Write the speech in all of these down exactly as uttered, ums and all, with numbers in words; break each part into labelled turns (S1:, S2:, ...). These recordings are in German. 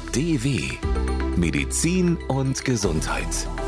S1: D W Medizin und Gesundheit.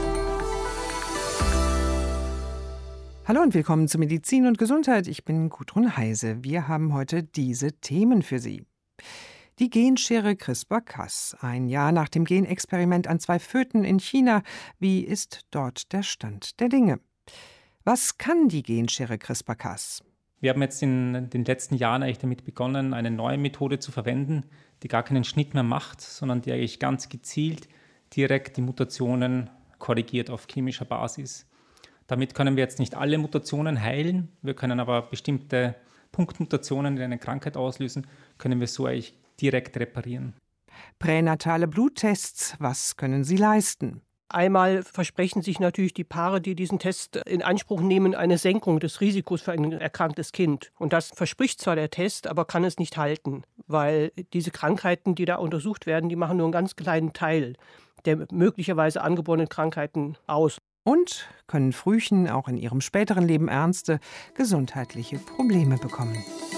S2: Hallo und willkommen zu Medizin und Gesundheit. Ich bin Gudrun Heise. Wir haben heute diese Themen für Sie. Die Genschere CRISPR-Cas. Ein Jahr nach dem Genexperiment an zwei Föten in China. Wie ist dort der Stand der Dinge? Was kann die Genschere CRISPR-Cas?
S3: Wir haben jetzt in den letzten Jahren eigentlich damit begonnen, eine neue Methode zu verwenden, die gar keinen Schnitt mehr macht, sondern die eigentlich ganz gezielt direkt die Mutationen korrigiert auf chemischer Basis. Damit können wir jetzt nicht alle Mutationen heilen, wir können aber bestimmte Punktmutationen, die eine Krankheit auslösen, können wir so eigentlich direkt reparieren.
S2: Pränatale Bluttests, was können sie leisten?
S4: Einmal versprechen sich natürlich die Paare, die diesen Test in Anspruch nehmen, eine Senkung des Risikos für ein erkranktes Kind. Und das verspricht zwar der Test, aber kann es nicht halten, weil diese Krankheiten, die da untersucht werden, die machen nur einen ganz kleinen Teil der möglicherweise angeborenen Krankheiten aus.
S2: Und können Frühchen auch in ihrem späteren Leben ernste gesundheitliche Probleme bekommen.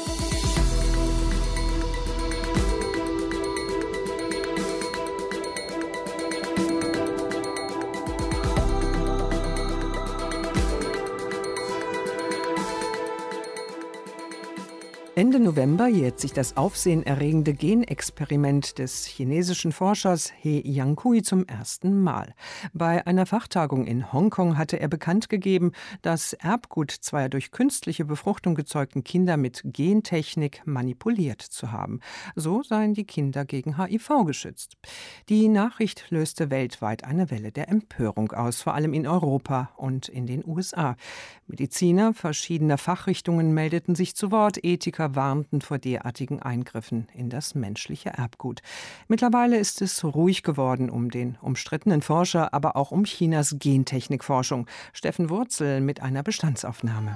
S2: Ende November jährt sich das aufsehenerregende Genexperiment des chinesischen Forschers He Jiankui zum ersten Mal. Bei einer Fachtagung in Hongkong hatte er bekannt gegeben, das Erbgut zweier durch künstliche Befruchtung gezeugten Kinder mit Gentechnik manipuliert zu haben. So seien die Kinder gegen H I V geschützt. Die Nachricht löste weltweit eine Welle der Empörung aus, vor allem in Europa und in den U S A. Mediziner verschiedener Fachrichtungen meldeten sich zu Wort, Ethiker warnten vor derartigen Eingriffen in das menschliche Erbgut. Mittlerweile ist es ruhig geworden um den umstrittenen Forscher, aber auch um Chinas Gentechnikforschung. Steffen Wurzel mit einer Bestandsaufnahme.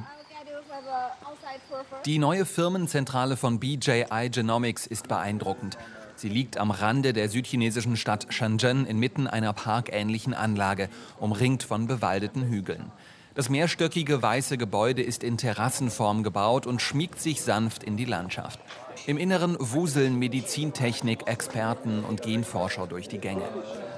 S5: Die neue Firmenzentrale von B J I Genomics ist beeindruckend. Sie liegt am Rande der südchinesischen Stadt Shenzhen inmitten einer parkähnlichen Anlage, umringt von bewaldeten Hügeln. Das mehrstöckige weiße Gebäude ist in Terrassenform gebaut und schmiegt sich sanft in die Landschaft. Im Inneren wuseln Medizintechnik, Experten und Genforscher durch die Gänge.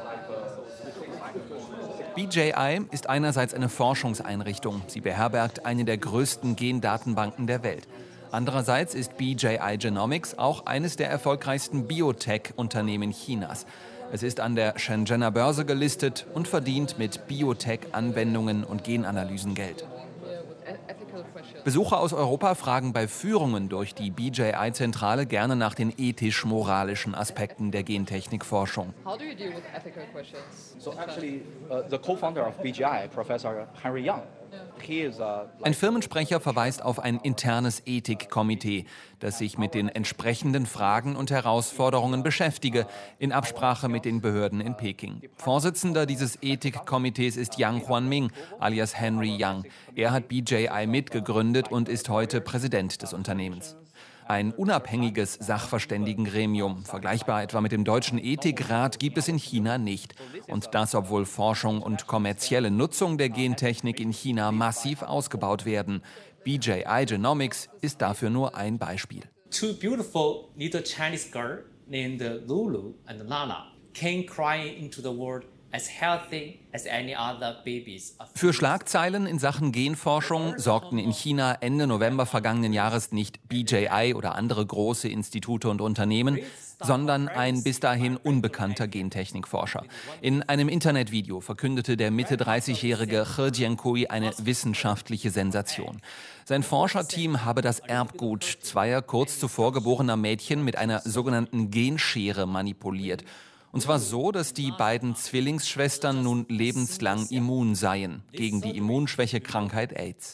S5: B J I ist einerseits eine Forschungseinrichtung. Sie beherbergt eine der größten Gendatenbanken der Welt. Andererseits ist B J I Genomics auch eines der erfolgreichsten Biotech-Unternehmen Chinas. Es ist an der Shenzhener Börse gelistet und verdient mit Biotech-Anwendungen und Genanalysen Geld. Besucher aus Europa fragen bei Führungen durch die B J I-Zentrale gerne nach den ethisch-moralischen Aspekten der Gentechnikforschung.
S6: How do you deal with ethical questions? So actually, uh, the co-founder of B J I, Professor Henry Yang, he is a
S5: Ein Firmensprecher verweist auf ein internes Ethikkomitee, das sich mit den entsprechenden Fragen und Herausforderungen beschäftige, in Absprache mit den Behörden in Peking. Vorsitzender dieses Ethikkomitees ist Yang Huanming, alias Henry Yang. Er hat B J I mitgegründet und ist heute Präsident des Unternehmens. Ein unabhängiges Sachverständigengremium, vergleichbar etwa mit dem Deutschen Ethikrat, gibt es in China nicht. Und das, obwohl Forschung und kommerzielle Nutzung der Gentechnik in China massiv ausgebaut werden. B J I Genomics ist dafür nur ein Beispiel.
S7: Two beautiful little Chinese girls named Lulu and Lala came crying into the world as healthy as any other babies.
S5: Für Schlagzeilen in Sachen Genforschung sorgten in China Ende November vergangenen Jahres nicht B J I oder andere große Institute und Unternehmen, sondern ein bis dahin unbekannter Gentechnikforscher. In einem Internetvideo verkündete der Mitte dreißigjährige He Jiankui eine wissenschaftliche Sensation. Sein Forscherteam habe das Erbgut zweier kurz zuvor geborener Mädchen mit einer sogenannten Genschere manipuliert. Und zwar so, dass die beiden Zwillingsschwestern nun lebenslang immun seien gegen die Immunschwächekrankheit AIDS.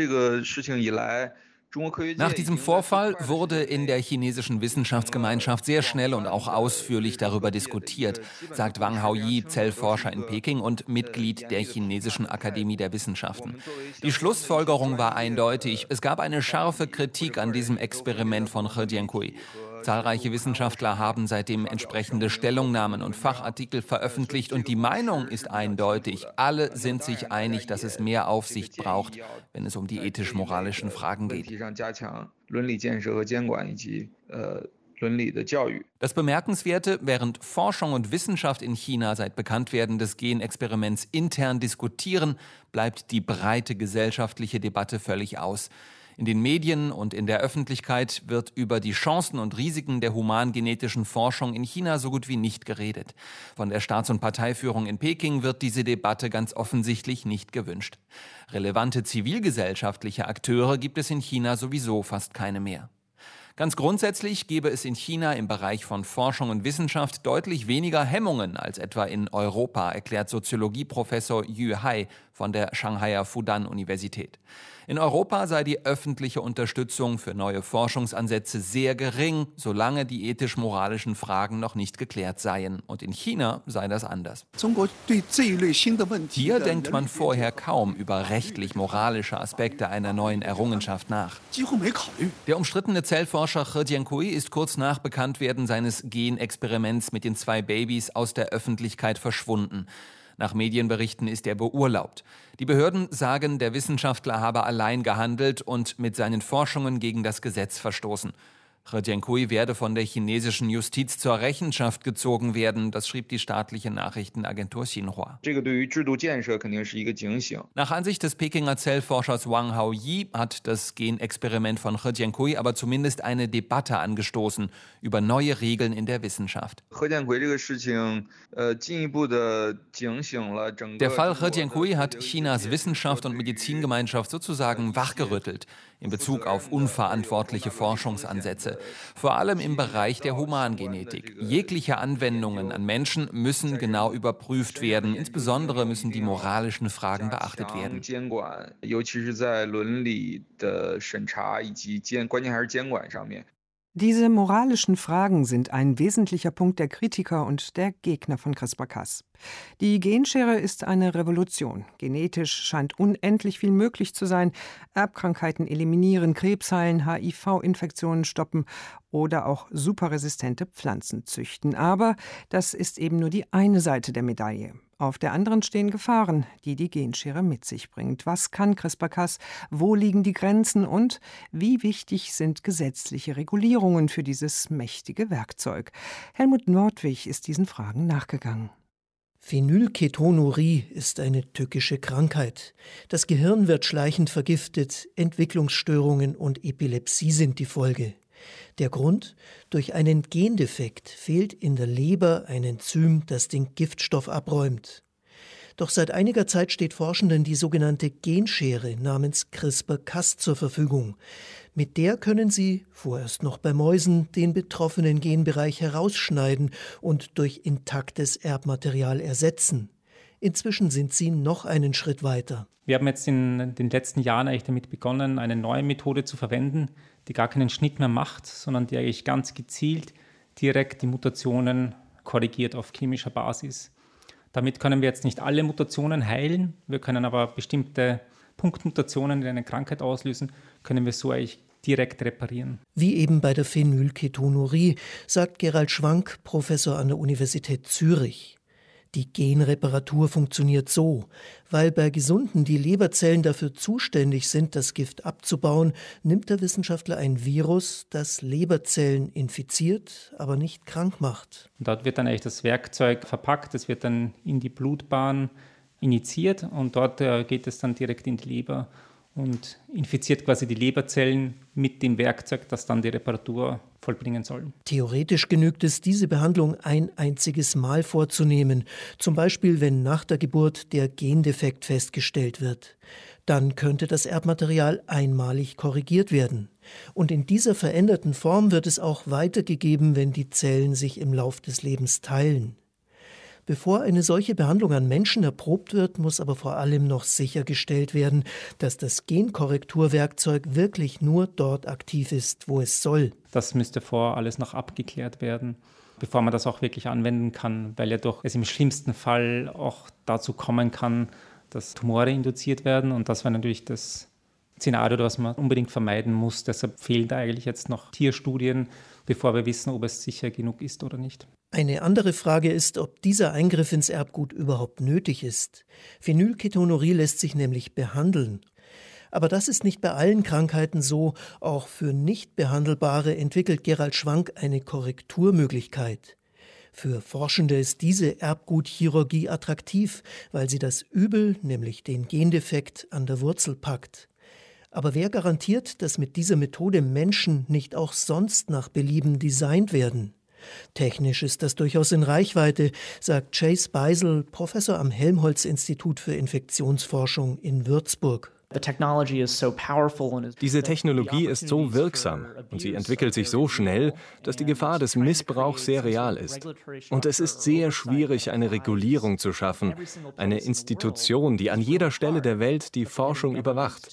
S5: Nach diesem Vorfall wurde in der chinesischen Wissenschaftsgemeinschaft sehr schnell und auch ausführlich darüber diskutiert, sagt Wang Haoyi, Zellforscher in Peking und Mitglied der Chinesischen Akademie der Wissenschaften. Die Schlussfolgerung war eindeutig. Es gab eine scharfe Kritik an diesem Experiment von He Jiankui. Zahlreiche Wissenschaftler haben seitdem entsprechende Stellungnahmen und Fachartikel veröffentlicht und die Meinung ist eindeutig. Alle sind sich einig, dass es mehr Aufsicht braucht, wenn es um die ethisch-moralischen Fragen geht. Das Bemerkenswerte, während Forschung und Wissenschaft in China seit Bekanntwerden des Genexperiments intern diskutieren, bleibt die breite gesellschaftliche Debatte völlig aus. In den Medien und in der Öffentlichkeit wird über die Chancen und Risiken der humangenetischen Forschung in China so gut wie nicht geredet. Von der Staats- und Parteiführung in Peking wird diese Debatte ganz offensichtlich nicht gewünscht. Relevante zivilgesellschaftliche Akteure gibt es in China sowieso fast keine mehr. Ganz grundsätzlich gäbe es in China im Bereich von Forschung und Wissenschaft deutlich weniger Hemmungen als etwa in Europa, erklärt Soziologieprofessor Yu Hai von der Shanghaier Fudan-Universität. In Europa sei die öffentliche Unterstützung für neue Forschungsansätze sehr gering, solange die ethisch-moralischen Fragen noch nicht geklärt seien. Und in China sei das anders. Hier denkt man vorher kaum über rechtlich-moralische Aspekte einer neuen Errungenschaft nach. Der umstrittene Zellforscher He Jiankui ist kurz nach Bekanntwerden seines Genexperiments mit den zwei Babys aus der Öffentlichkeit verschwunden. Nach Medienberichten ist er beurlaubt. Die Behörden sagen, der Wissenschaftler habe allein gehandelt und mit seinen Forschungen gegen das Gesetz verstoßen. He Jiankui werde von der chinesischen Justiz zur Rechenschaft gezogen werden, das schrieb die staatliche Nachrichtenagentur Xinhua. Nach Ansicht des Pekinger Zellforschers Wang Haoyi hat das Genexperiment von He Jiankui aber zumindest eine Debatte angestoßen über neue Regeln in der Wissenschaft. Der Fall He Jiankui hat Chinas Wissenschaft und Medizingemeinschaft sozusagen wachgerüttelt in Bezug auf unverantwortliche Forschungsansätze. Vor allem im Bereich der Humangenetik. Jegliche Anwendungen an Menschen müssen genau überprüft werden. Insbesondere müssen die moralischen Fragen beachtet werden.
S2: Diese moralischen Fragen sind ein wesentlicher Punkt der Kritiker und der Gegner von CRISPR-Cas. Die Genschere ist eine Revolution. Genetisch scheint unendlich viel möglich zu sein. Erbkrankheiten eliminieren, Krebs heilen, H I V-Infektionen stoppen oder auch superresistente Pflanzen züchten. Aber das ist eben nur die eine Seite der Medaille. Auf der anderen stehen Gefahren, die die Genschere mit sich bringt. Was kann CRISPR-Cas? Wo liegen die Grenzen? Und wie wichtig sind gesetzliche Regulierungen für dieses mächtige Werkzeug? Helmut Nordwig ist diesen Fragen nachgegangen.
S8: Phenylketonurie ist eine tückische Krankheit. Das Gehirn wird schleichend vergiftet, Entwicklungsstörungen und Epilepsie sind die Folge. Der Grund? Durch einen Gendefekt fehlt in der Leber ein Enzym, das den Giftstoff abräumt. Doch seit einiger Zeit steht Forschenden die sogenannte Genschere namens CRISPR-Cas zur Verfügung. Mit der können sie, vorerst noch bei Mäusen, den betroffenen Genbereich herausschneiden und durch intaktes Erbmaterial ersetzen. Inzwischen sind sie noch einen Schritt weiter.
S3: Wir haben jetzt in den letzten Jahren eigentlich damit begonnen, eine neue Methode zu verwenden, die gar keinen Schnitt mehr macht, sondern die eigentlich ganz gezielt direkt die Mutationen korrigiert auf chemischer Basis. Damit können wir jetzt nicht alle Mutationen heilen, wir können aber bestimmte Punktmutationen, die eine Krankheit auslösen, können wir so eigentlich direkt reparieren.
S8: Wie eben bei der Phenylketonurie, sagt Gerald Schwank, Professor an der Universität Zürich. Die Genreparatur funktioniert so, weil bei Gesunden die Leberzellen dafür zuständig sind, das Gift abzubauen, nimmt der Wissenschaftler ein Virus, das Leberzellen infiziert, aber nicht krank macht.
S3: Und dort wird dann eigentlich das Werkzeug verpackt, es wird dann in die Blutbahn injiziert und dort äh, geht es dann direkt in die Leber und infiziert quasi die Leberzellen mit dem Werkzeug, das dann die Reparatur vollbringen soll.
S8: Theoretisch genügt es, diese Behandlung ein einziges Mal vorzunehmen, zum Beispiel wenn nach der Geburt der Gendefekt festgestellt wird. Dann könnte das Erbmaterial einmalig korrigiert werden. Und in dieser veränderten Form wird es auch weitergegeben, wenn die Zellen sich im Lauf des Lebens teilen. Bevor eine solche Behandlung an Menschen erprobt wird, muss aber vor allem noch sichergestellt werden, dass das Genkorrekturwerkzeug wirklich nur dort aktiv ist, wo es soll.
S3: Das müsste vorher alles noch abgeklärt werden, bevor man das auch wirklich anwenden kann, weil ja doch es im schlimmsten Fall auch dazu kommen kann, dass Tumore induziert werden und das wäre natürlich das Szenario, das man unbedingt vermeiden muss. Deshalb fehlen da eigentlich jetzt noch Tierstudien, bevor wir wissen, ob es sicher genug ist oder nicht.
S8: Eine andere Frage ist, ob dieser Eingriff ins Erbgut überhaupt nötig ist. Phenylketonurie lässt sich nämlich behandeln. Aber das ist nicht bei allen Krankheiten so. Auch für nicht behandelbare entwickelt Gerald Schwank eine Korrekturmöglichkeit. Für Forschende ist diese Erbgutchirurgie attraktiv, weil sie das Übel, nämlich den Gendefekt, an der Wurzel packt. Aber wer garantiert, dass mit dieser Methode Menschen nicht auch sonst nach Belieben designt werden? Technisch ist das durchaus in Reichweite, sagt Chase Beisel, Professor am Helmholtz-Institut für Infektionsforschung in Würzburg.
S9: Diese Technologie ist so wirksam und sie entwickelt sich so schnell, dass die Gefahr des Missbrauchs sehr real ist. Und es ist sehr schwierig, eine Regulierung zu schaffen, eine Institution, die an jeder Stelle der Welt die Forschung überwacht.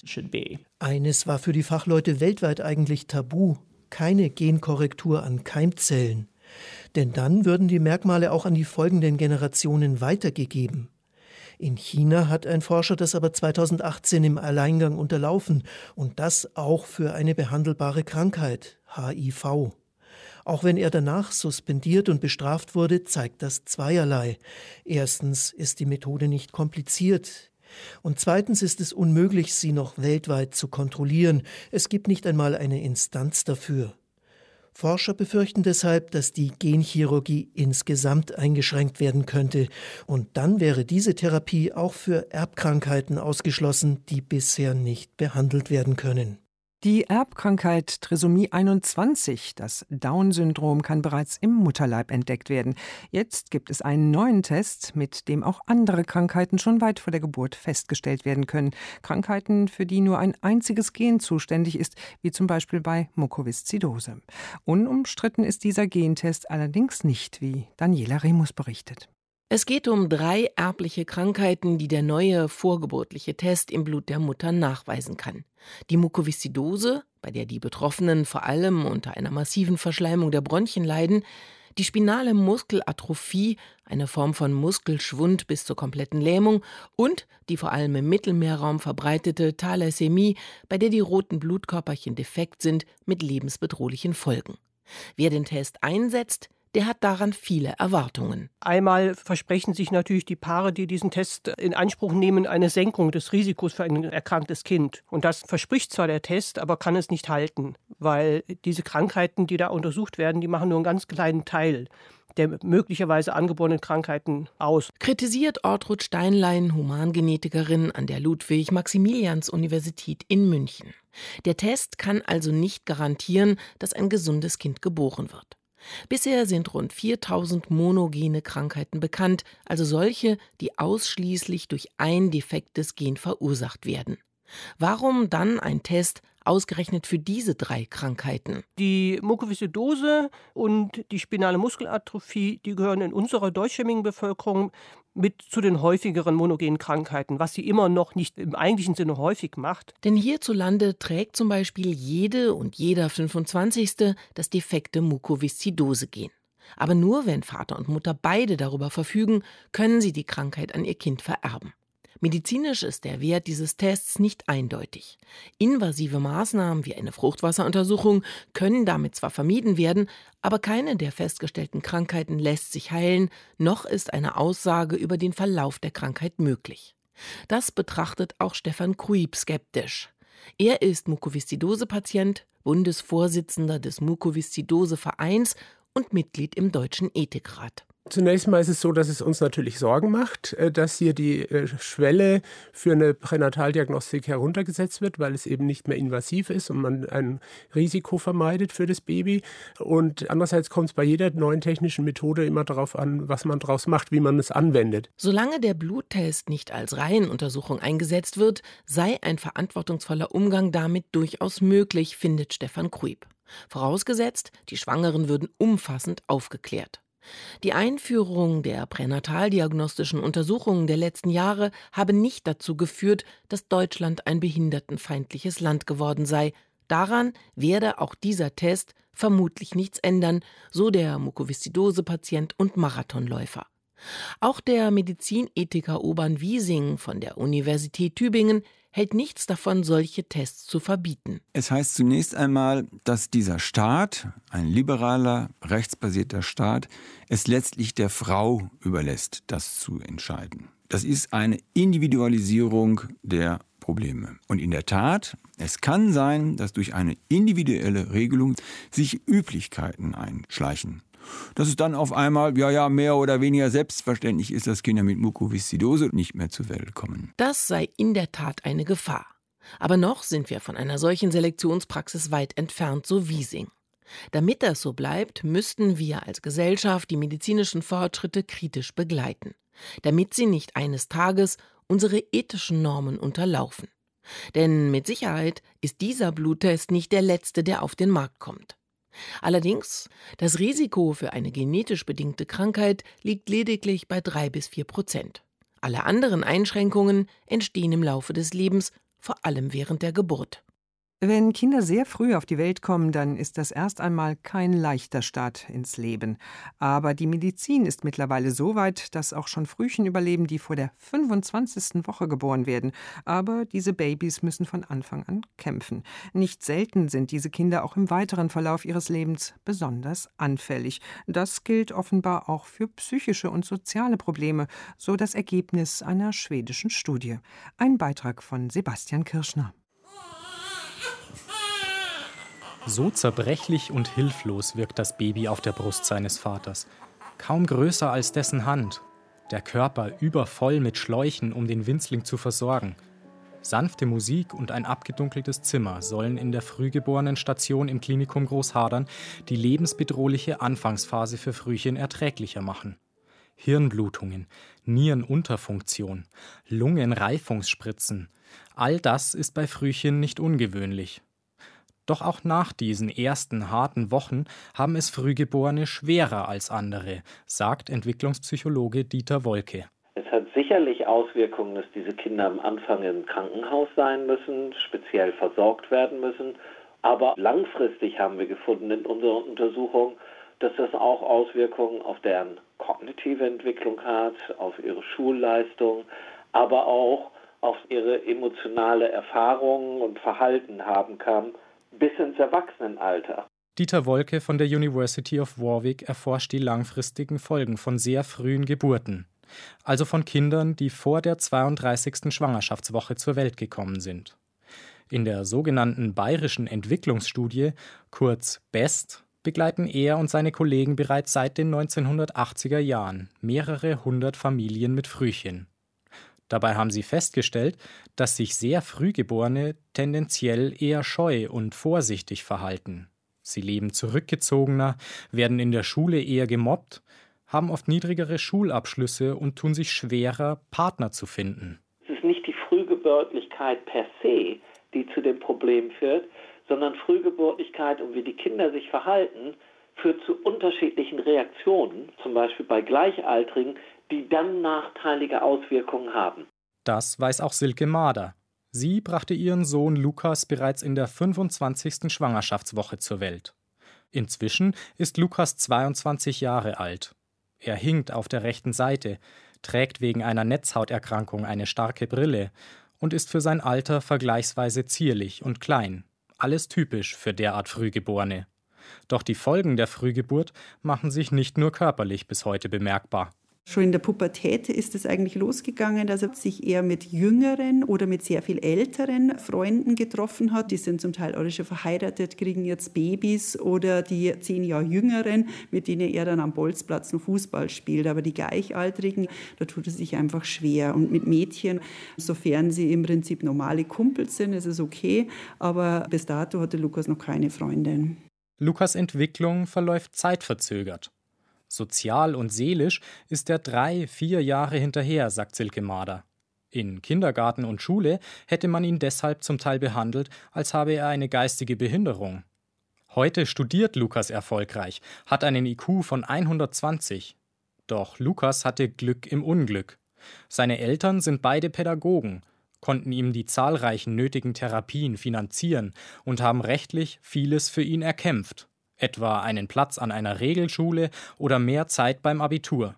S8: Eines war für die Fachleute weltweit eigentlich tabu: keine Genkorrektur an Keimzellen. Denn dann würden die Merkmale auch an die folgenden Generationen weitergegeben. In China hat ein Forscher das aber zweitausendachtzehn im Alleingang unterlaufen, und das auch für eine behandelbare Krankheit, H I V. Auch wenn er danach suspendiert und bestraft wurde, zeigt das zweierlei. Erstens ist die Methode nicht kompliziert. Und zweitens ist es unmöglich, sie noch weltweit zu kontrollieren. Es gibt nicht einmal eine Instanz dafür. Forscher befürchten deshalb, dass die Genchirurgie insgesamt eingeschränkt werden könnte. Und dann wäre diese Therapie auch für Erbkrankheiten ausgeschlossen, die bisher nicht behandelt werden können.
S2: Die Erbkrankheit Trisomie einundzwanzig, das Down-Syndrom, kann bereits im Mutterleib entdeckt werden. Jetzt gibt es einen neuen Test, mit dem auch andere Krankheiten schon weit vor der Geburt festgestellt werden können. Krankheiten, für die nur ein einziges Gen zuständig ist, wie zum Beispiel bei Mukoviszidose. Unumstritten ist dieser Gentest allerdings nicht, wie Daniela Remus berichtet.
S10: Es geht um drei erbliche Krankheiten, die der neue vorgeburtliche Test im Blut der Mutter nachweisen kann. Die Mukoviszidose, bei der die Betroffenen vor allem unter einer massiven Verschleimung der Bronchien leiden, die spinale Muskelatrophie, eine Form von Muskelschwund bis zur kompletten Lähmung, und die vor allem im Mittelmeerraum verbreitete Thalassämie, bei der die roten Blutkörperchen defekt sind mit lebensbedrohlichen Folgen. Wer den Test einsetzt, der hat daran viele Erwartungen.
S4: Einmal versprechen sich natürlich die Paare, die diesen Test in Anspruch nehmen, eine Senkung des Risikos für ein erkranktes Kind. Und das verspricht zwar der Test, aber kann es nicht halten, weil diese Krankheiten, die da untersucht werden, die machen nur einen ganz kleinen Teil der möglicherweise angeborenen Krankheiten aus.
S10: Kritisiert Ortrud Steinlein, Humangenetikerin an der Ludwig-Maximilians-Universität in München. Der Test kann also nicht garantieren, dass ein gesundes Kind geboren wird. Bisher sind rund viertausend monogene Krankheiten bekannt, also solche, die ausschließlich durch ein defektes Gen verursacht werden. Warum dann ein Test ausgerechnet für diese drei Krankheiten?
S4: Die Mukoviszidose und die spinale Muskelatrophie, die gehören in unserer deutschstämmigen Bevölkerung mit zu den häufigeren monogenen Krankheiten, was sie immer noch nicht im eigentlichen Sinne häufig macht.
S10: Denn hierzulande trägt zum Beispiel jede und jeder fünfundzwanzigste das defekte Mukoviszidose-Gen. Aber nur wenn Vater und Mutter beide darüber verfügen, können sie die Krankheit an ihr Kind vererben. Medizinisch ist der Wert dieses Tests nicht eindeutig. Invasive Maßnahmen wie eine Fruchtwasseruntersuchung können damit zwar vermieden werden, aber keine der festgestellten Krankheiten lässt sich heilen, noch ist eine Aussage über den Verlauf der Krankheit möglich. Das betrachtet auch Stefan Kruip skeptisch. Er ist Mukoviszidose-Patient, Bundesvorsitzender des Mukoviszidose-Vereins und Mitglied im Deutschen Ethikrat.
S11: Zunächst mal ist es so, dass es uns natürlich Sorgen macht, dass hier die Schwelle für eine Pränataldiagnostik heruntergesetzt wird, weil es eben nicht mehr invasiv ist und man ein Risiko vermeidet für das Baby. Und andererseits kommt es bei jeder neuen technischen Methode immer darauf an, was man daraus macht, wie man es anwendet.
S10: Solange der Bluttest nicht als Reihenuntersuchung eingesetzt wird, sei ein verantwortungsvoller Umgang damit durchaus möglich, findet Stefan Kruip. Vorausgesetzt, die Schwangeren würden umfassend aufgeklärt. Die Einführung der pränataldiagnostischen Untersuchungen der letzten Jahre habe nicht dazu geführt, dass Deutschland ein behindertenfeindliches Land geworden sei. Daran werde auch dieser Test vermutlich nichts ändern, so der Mukoviszidose-Patient und Marathonläufer. Auch der Medizinethiker Urban Wiesing von der Universität Tübingen hält nichts davon, solche Tests zu verbieten.
S12: Es heißt zunächst einmal, dass dieser Staat, ein liberaler, rechtsbasierter Staat, es letztlich der Frau überlässt, das zu entscheiden. Das ist eine Individualisierung der Probleme. Und in der Tat, es kann sein, dass durch eine individuelle Regelung sich Üblichkeiten einschleichen. Dass es dann auf einmal, ja, ja, mehr oder weniger selbstverständlich ist, dass Kinder mit Mukoviszidose nicht mehr zur Welt kommen.
S10: Das sei in der Tat eine Gefahr. Aber noch sind wir von einer solchen Selektionspraxis weit entfernt, so Wiesing. Damit das so bleibt, müssten wir als Gesellschaft die medizinischen Fortschritte kritisch begleiten, damit sie nicht eines Tages unsere ethischen Normen unterlaufen. Denn mit Sicherheit ist dieser Bluttest nicht der letzte, der auf den Markt kommt. Allerdings, das Risiko für eine genetisch bedingte Krankheit liegt lediglich bei drei bis vier Prozent. Alle anderen Einschränkungen entstehen im Laufe des Lebens, vor allem während der Geburt.
S2: Wenn Kinder sehr früh auf die Welt kommen, dann ist das erst einmal kein leichter Start ins Leben. Aber die Medizin ist mittlerweile so weit, dass auch schon Frühchen überleben, die vor der fünfundzwanzigsten Woche geboren werden. Aber diese Babys müssen von Anfang an kämpfen. Nicht selten sind diese Kinder auch im weiteren Verlauf ihres Lebens besonders anfällig. Das gilt offenbar auch für psychische und soziale Probleme, so das Ergebnis einer schwedischen Studie. Ein Beitrag von Sebastian Kirschner.
S3: So zerbrechlich und hilflos wirkt das Baby auf der Brust seines Vaters. Kaum größer als dessen Hand. Der Körper übervoll mit Schläuchen, um den Winzling zu versorgen. Sanfte Musik und ein abgedunkeltes Zimmer sollen in der Frühgeborenen-Station im Klinikum Großhadern die lebensbedrohliche Anfangsphase für Frühchen erträglicher machen. Hirnblutungen, Nierenunterfunktion, Lungenreifungsspritzen. All das ist bei Frühchen nicht ungewöhnlich. Doch auch nach diesen ersten harten Wochen haben es Frühgeborene schwerer als andere, sagt Entwicklungspsychologe Dieter Wolke.
S13: Es hat sicherlich Auswirkungen, dass diese Kinder am Anfang im Krankenhaus sein müssen, speziell versorgt werden müssen. Aber langfristig haben wir gefunden in unserer Untersuchung, dass das auch Auswirkungen auf deren kognitive Entwicklung hat, auf ihre Schulleistung, aber auch auf ihre emotionale Erfahrungen und Verhalten haben kann, bis ins Erwachsenenalter.
S3: Dieter Wolke von der University of Warwick erforscht die langfristigen Folgen von sehr frühen Geburten. Also von Kindern, die vor der zweiunddreißigsten Schwangerschaftswoche zur Welt gekommen sind. In der sogenannten Bayerischen Entwicklungsstudie, kurz BEST, begleiten er und seine Kollegen bereits seit den neunzehnhundertachtziger Jahren mehrere hundert Familien mit Frühchen. Dabei haben sie festgestellt, dass sich sehr Frühgeborene tendenziell eher scheu und vorsichtig verhalten. Sie leben zurückgezogener, werden in der Schule eher gemobbt, haben oft niedrigere Schulabschlüsse und tun sich schwerer, Partner zu finden.
S13: Es ist nicht die Frühgeburtlichkeit per se, die zu dem Problem führt, sondern Frühgeburtlichkeit und wie die Kinder sich verhalten, führt zu unterschiedlichen Reaktionen, zum Beispiel bei Gleichaltrigen, die dann nachteilige Auswirkungen haben.
S3: Das weiß auch Silke Mader. Sie brachte ihren Sohn Lukas bereits in der fünfundzwanzigsten Schwangerschaftswoche zur Welt. Inzwischen ist Lukas zweiundzwanzig Jahre alt. Er hinkt auf der rechten Seite, trägt wegen einer Netzhauterkrankung eine starke Brille und ist für sein Alter vergleichsweise zierlich und klein. Alles typisch für derart Frühgeborene. Doch die Folgen der Frühgeburt machen sich nicht nur körperlich bis heute bemerkbar.
S14: Schon in der Pubertät ist es eigentlich losgegangen, dass er sich eher mit jüngeren oder mit sehr viel älteren Freunden getroffen hat. Die sind zum Teil alle schon verheiratet, kriegen jetzt Babys, oder die zehn Jahre jüngeren, mit denen er dann am Bolzplatz noch Fußball spielt. Aber die Gleichaltrigen, da tut es sich einfach schwer. Und mit Mädchen, sofern sie im Prinzip normale Kumpels sind, ist es okay. Aber bis dato hatte Lukas noch keine Freundin.
S3: Lukas' Entwicklung verläuft zeitverzögert. Sozial und seelisch ist er drei, vier Jahre hinterher, sagt Silke Mader. In Kindergarten und Schule hätte man ihn deshalb zum Teil behandelt, als habe er eine geistige Behinderung. Heute studiert Lukas erfolgreich, hat einen I Q von hundertzwanzig. Doch Lukas hatte Glück im Unglück. Seine Eltern sind beide Pädagogen, konnten ihm die zahlreichen nötigen Therapien finanzieren und haben rechtlich vieles für ihn erkämpft. Etwa einen Platz an einer Regelschule oder mehr Zeit beim Abitur.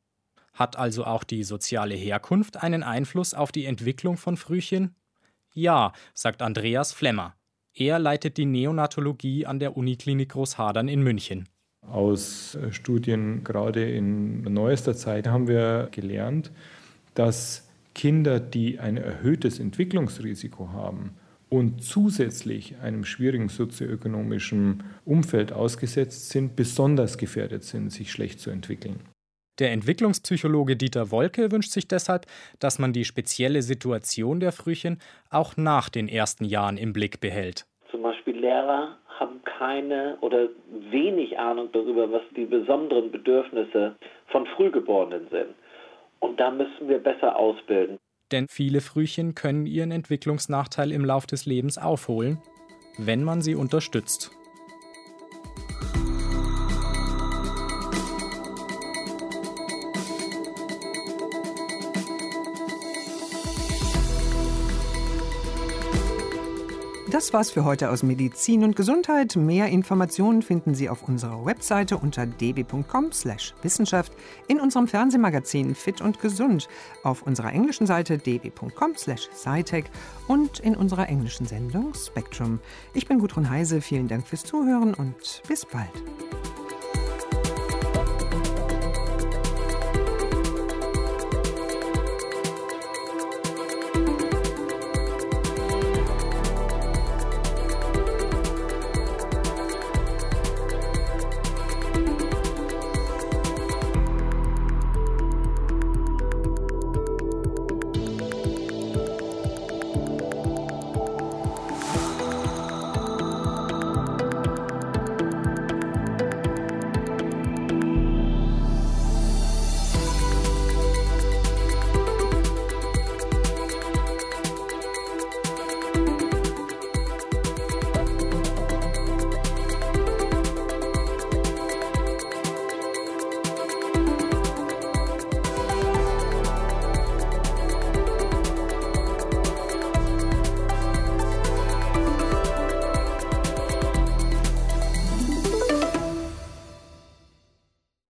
S3: Hat also auch die soziale Herkunft einen Einfluss auf die Entwicklung von Frühchen? Ja, sagt Andreas Flemmer. Er leitet die Neonatologie an der Uniklinik Großhadern in München.
S15: Aus Studien gerade in neuester Zeit haben wir gelernt, dass Kinder, die ein erhöhtes Entwicklungsrisiko haben und zusätzlich einem schwierigen sozioökonomischen Umfeld ausgesetzt sind, besonders gefährdet sind, sich schlecht zu entwickeln.
S16: Der Entwicklungspsychologe Dieter Wolke wünscht sich deshalb, dass man die spezielle Situation der Frühchen auch nach den ersten Jahren im Blick behält.
S13: Zum Beispiel Lehrer haben keine oder wenig Ahnung darüber, was die besonderen Bedürfnisse von Frühgeborenen sind. Und da müssen wir besser ausbilden.
S16: Denn viele Frühchen können ihren Entwicklungsnachteil im Lauf des Lebens aufholen, wenn man sie unterstützt.
S2: Das war's für heute aus Medizin und Gesundheit. Mehr Informationen finden Sie auf unserer Webseite unter d b punkt com slash wissenschaft, in unserem Fernsehmagazin Fit und Gesund, auf unserer englischen Seite d b punkt com slash scitech und in unserer englischen Sendung Spectrum. Ich bin Gudrun Heise, vielen Dank fürs Zuhören und bis bald.